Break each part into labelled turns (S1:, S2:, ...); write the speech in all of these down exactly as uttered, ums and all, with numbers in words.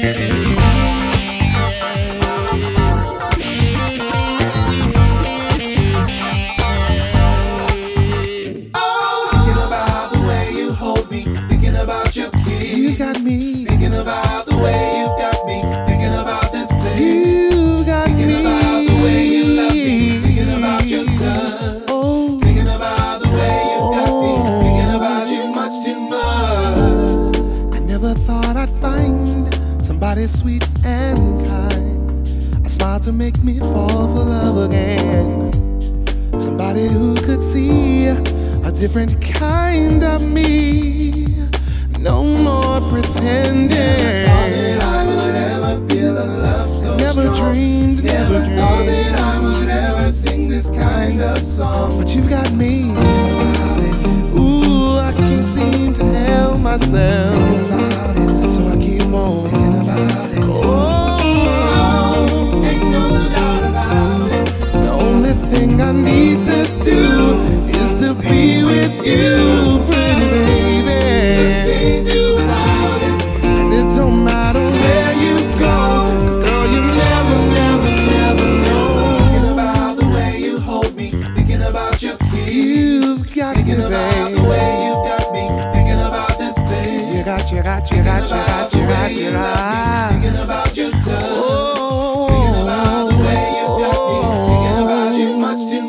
S1: Sweet and kind, a smile to make me fall for love again. Somebody who could see a different kind of me. No more pretending.
S2: Never thought that I would ever feel a love so
S1: Never
S2: strong.
S1: dreamed, never,
S2: Never
S1: dreamed
S2: thought that I would ever sing this kind of song.
S1: But you got me about it. Ooh, I can't seem to help myself. About it. So I keep on thinking about it. Oh,
S2: ain't no doubt about it.
S1: The only thing I need to do is to be with you, pretty baby.
S2: Just can't do without it.
S1: And it don't matter where you go, girl, you never, never, never know.
S2: Thinking about the way you hold me, thinking about your kiss.
S1: You've got
S2: Thinking
S1: me,
S2: about
S1: baby.
S2: the way you got me, thinking about this place.
S1: You got, you got, you got, you got, you got, you got.
S2: Thinking about your touch.
S1: Oh,
S2: Thinking about the way you got me, thinking about you much too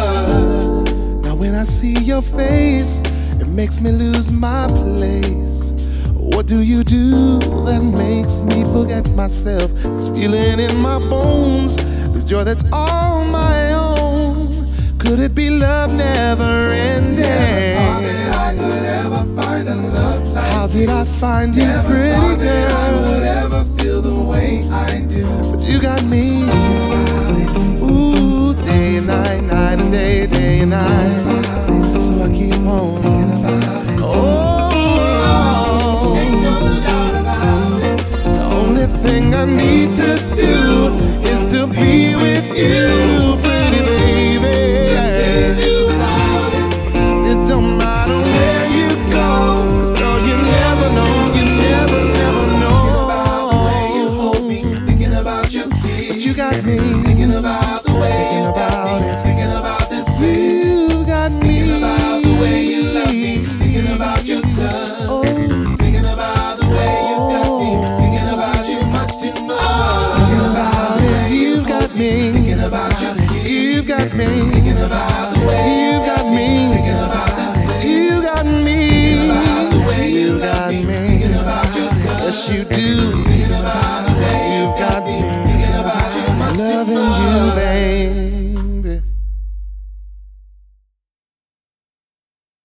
S2: much.
S1: now when I see your face, it makes me lose my place. What do you do that makes me forget myself? This feeling in my bones, this joy that's all my own. Could it be love never ending?
S2: Never thought that I could ever find a love like
S1: How did I find you,
S2: Never
S1: pretty
S2: thought that I would
S1: girl?
S2: ever feel the way I do.
S1: But you got me
S2: About it.
S1: ooh, day and night, night and day, day and night.
S2: About it.
S1: So I keep on
S2: Thinking about it.
S1: oh,
S2: Ain't no doubt about it.
S1: the only thing I need to do is to be with you, pretty baby.
S2: Just can't do without it.
S1: It don't matter where you go, girl, you never know, you never, never
S2: Thinking about the way you hold me,
S1: know.
S2: thinking about your kiss.
S1: But you got me
S2: Thinking about the way
S1: thinking
S2: you got
S1: about
S2: me,
S1: it.
S2: thinking about this place.
S1: You got me
S2: Thinking about the way you love me, thinking about your touch.
S1: Oh,
S2: Thinking about the way you got me, thinking about you much too much.
S1: thinking about it. You got me
S2: Thinking about your kiss.
S1: You got me
S2: Thinking about the way
S1: You got me
S2: Thinking about this place.
S1: You got me
S2: Thinking about the way you
S1: You
S2: love
S1: got
S2: me,
S1: me
S2: thinking about your touch.
S1: Yes, you do.
S2: Thinking about